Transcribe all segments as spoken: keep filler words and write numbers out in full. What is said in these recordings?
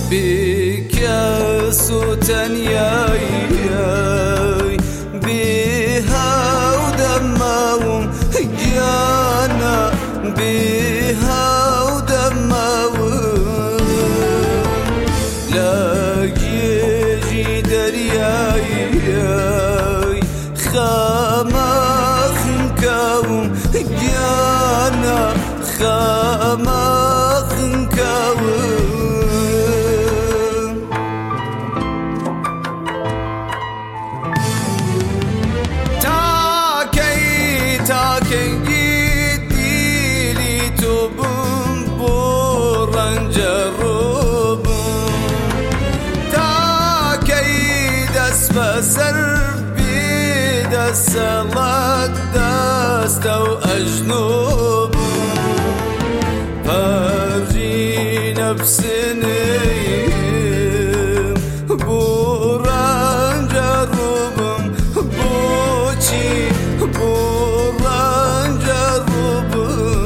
بكاس تنياي بها ودماوم جانا بها ودماوم لا يجي درياي خامخ كاوم جانا خامخ كاوم Taken gidili tubum buran jarubum Takei das fasar bidas salat das tau ajnubum Farji nafsini buran jarubum Buci buran jarubum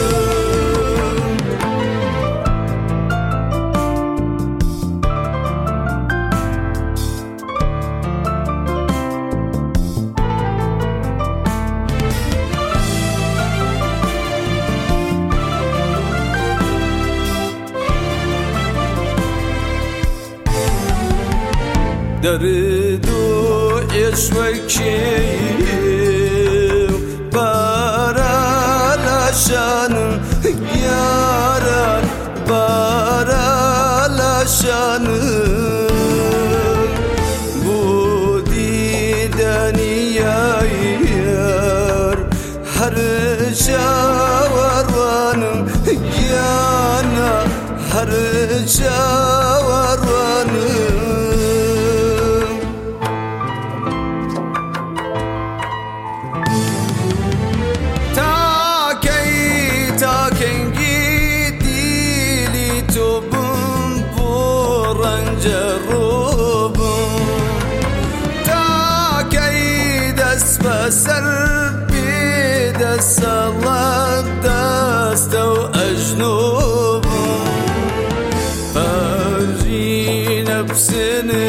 Derdu eşveki Baralaşanım yaran Baralaşanım Bu dideni yayar Her şavarvanım yana Her şavarvanım Taken gidili tubum buran jarubum Takei das fasar bidas salat das tau ajnubum Farji nafsini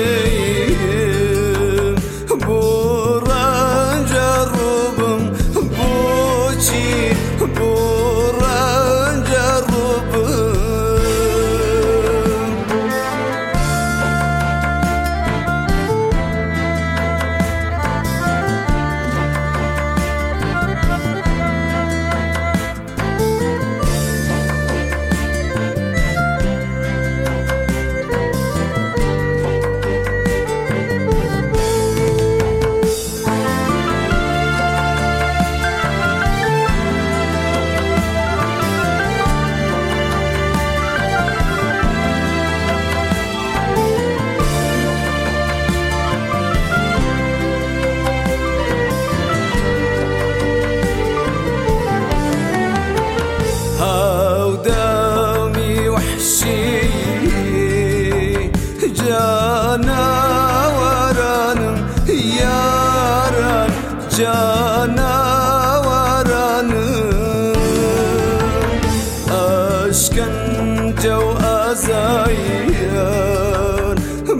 buran jarubum Buci buran jarubum Cana varanım yaran Cana varanım Aşkın cev azayan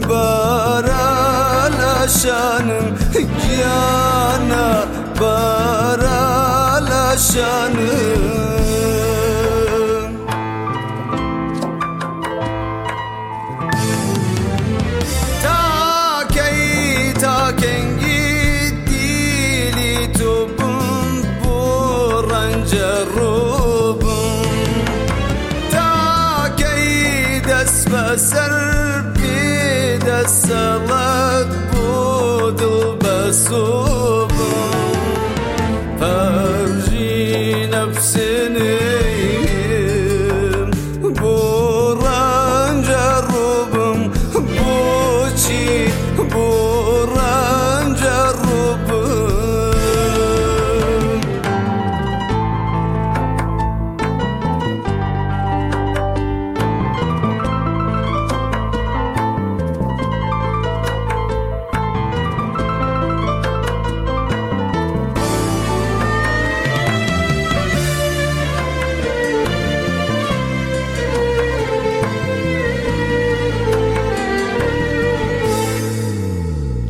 Baralaşanım yana Baralaşanım Taken gidili tubum buran jarubum Takei das fasar bidas salat budul basubum Farji nafsini buran jarubum Buci buran jarubum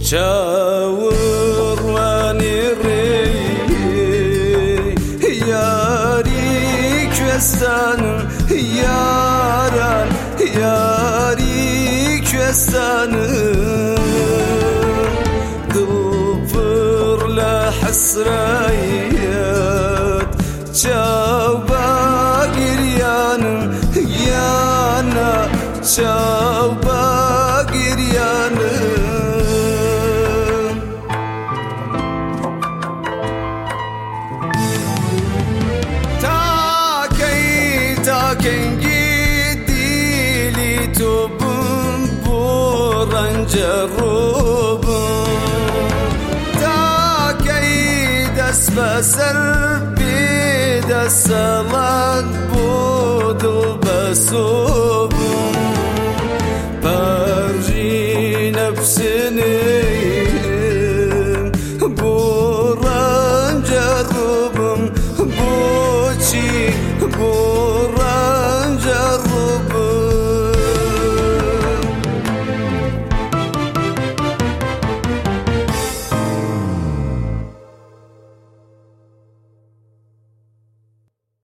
çavur vaniri yari kvestanım yaran yari kvestanım ضفر حسريات شوبا قريانم يانا شوبا قريانم تاكي تاكي جدي لي توبن بوران جروبن بسر بيد الصلاة بود البسوب برجي نفسني